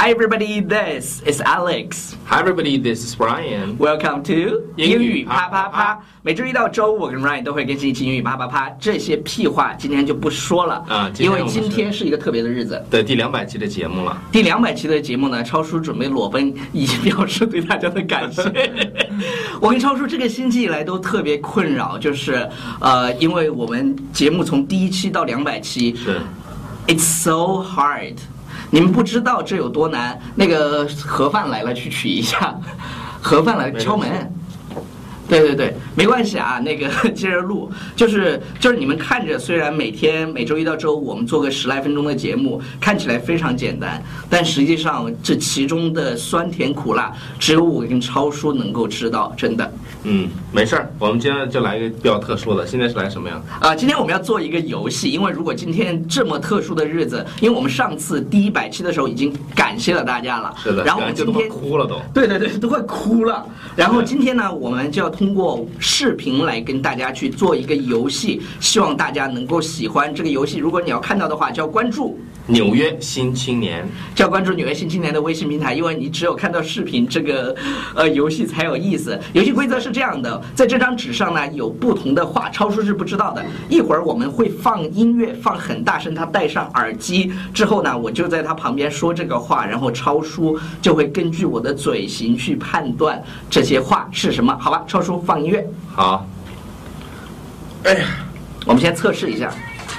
Hi everybody, this is Alex. Hi everybody, this is Brian. Welcome to 英语啪啪啪。 每周一到周五，我跟 Brian 都会更新一期英语啪啪啪。这些屁话今天就不说了啊， 因为今天是一个特别的日子。 对，第200期的节目了。 第200期的节目呢，超叔准备裸奔，以表示对大家的感谢。我跟超叔这个星期以来都特别困扰，就是因为我们节目从第1期到200期， 是 ，It's so hard。你们不知道这有多难。那个盒饭来了，去取一下。盒饭来敲门。对，没关系啊。那个接着录，就是你们看着，虽然每周一到周五我们做个10来分钟的节目，看起来非常简单，但实际上这其中的酸甜苦辣，只有我跟超叔能够知道，真的。 没事儿，我们今天就来一个比较特殊的。现在是来什么呀？ 今天我们要做一个游戏，因为如果今天这么特殊的日子，因为我们上次第100期的时候已经感谢了大家了， 是的， 然后我们今天都快哭了都。 对，都快哭了。然后今天呢，我们就要通过视频来跟大家去做一个游戏，希望大家能够喜欢这个游戏。如果你要看到的话，就要关注纽约新青年， 就要关注纽约新青年的微信平台，因为你只有看到视频，这个游戏才有意思。游戏规则是这样的，在这张纸上呢有不同的话，超叔是不知道的。一会儿我们会放音乐，放很大声，他戴上耳机之后呢，我就在他旁边说这个话，然后超叔就会根据我的嘴型去判断这些话是什么。好吧，超叔放音乐。 好。 哎呀，我们先测试一下。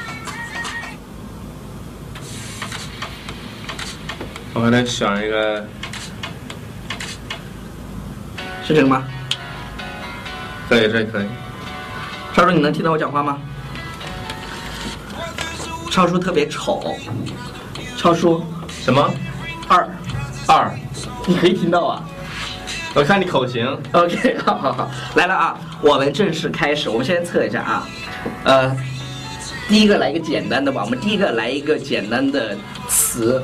我给他想一个， 是这个吗？ 可以。 超叔，你能听到我讲话吗？超叔特别丑。超叔， 什么？ 二，你可以听到啊。 我看你口型。 OK， 好，来了啊！我们正式开始，我们先测一下啊。第一个来一个简单的吧，我们第一个来一个简单的词。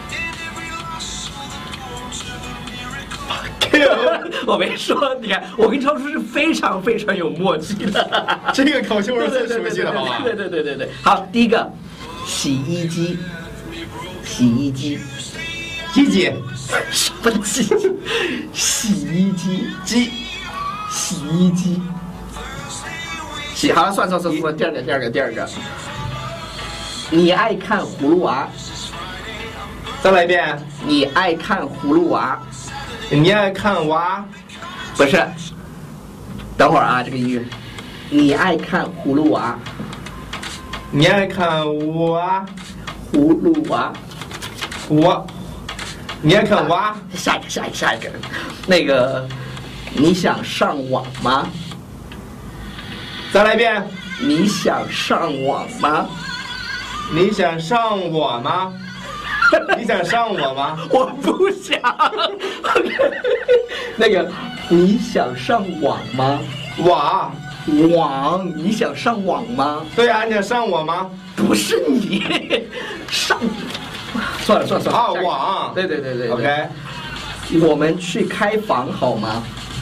我没说，你看，我跟超叔是非常非常有默契的。 这个口型我是最熟悉的，好吧？ 对。好，第一个，洗衣机， 鸡鸡， 什么鸡？洗衣机，洗衣机。好了，算，第二个。你爱看葫芦娃？ 再来一遍。 你爱看葫芦娃？ 你爱看娃？ 不是，等会儿啊，这个音乐。你爱看葫芦娃？ 你爱看娃？ 葫芦娃？ 你爱看娃？ 下一个。那个，你想上网吗？ 再来一遍。 你想上网吗？ 你想上我吗？你想上我吗？ 我不想。那个，你想上网吗？网，你想上网吗？ 对啊，你想上我吗？ 不是你上。算了。 啊，网。 对。 OK。 我们去开房好吗？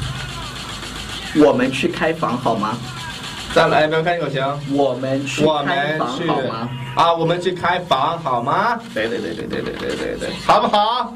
再来一遍，看你口型。 我们去开房好吗？ 我们去开房好吗？ 对， 好不好？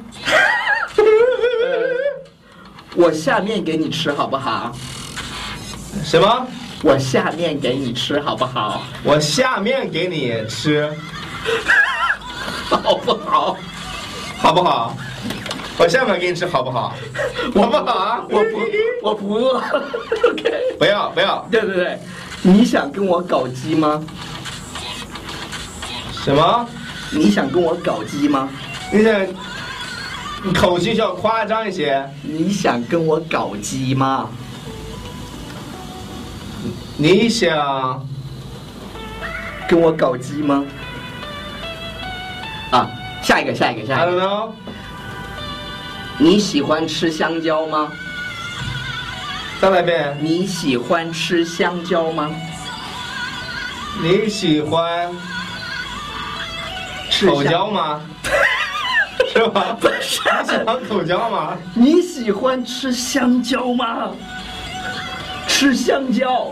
我下面给你吃好不好？ 什么？ 我下面给你吃好不好？ 我下面给你吃， 好不好？ 好不好？我下面给你吃好不好？好不好啊？ 我不饿。OK。 不要。 对。你想跟我搞基吗？ 什么？ 你想跟我搞基吗？ 你口型要夸张一些。 你想跟我搞基吗？ 你想跟我搞基吗？下一个。 I don't know。 你喜欢吃香蕉吗？ 再来一遍。 你喜欢吃香蕉吗？ 你喜欢口交吗？是吧？ 不是。 你喜欢口交吗？ 你喜欢吃香蕉吗？吃香蕉。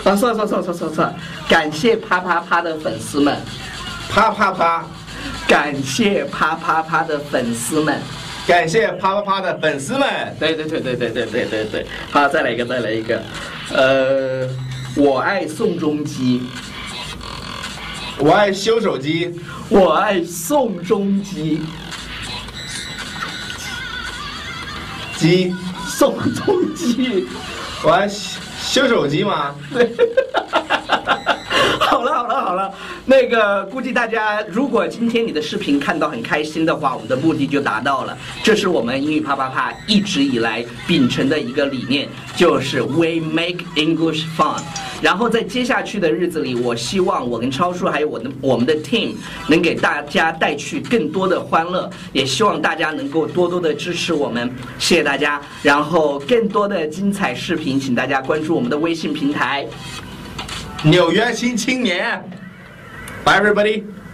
啊，算，感谢啪啪啪的粉丝们， 啪啪啪， 感谢啪啪啪的粉丝们， 感谢啪啪啪的粉丝们。 对，好，再来一个，我爱宋仲基， 我爱修手机， 我爱宋仲基，宋仲基， 我爱修手机吗？ 对。好了，那个估计大家如果今天你的视频看到很开心的话，我们的目的就达到了。这是我们英语啪啪啪一直以来秉承的一个理念，就是 We make English fun。然后在接下去的日子里，我希望我跟超叔还有我们的 team 能给大家带去更多的欢乐，也希望大家能够多多的支持我们，谢谢大家。然后更多的精彩视频，请大家关注我们的微信平台。 纽约新青年 ，Bye everybody。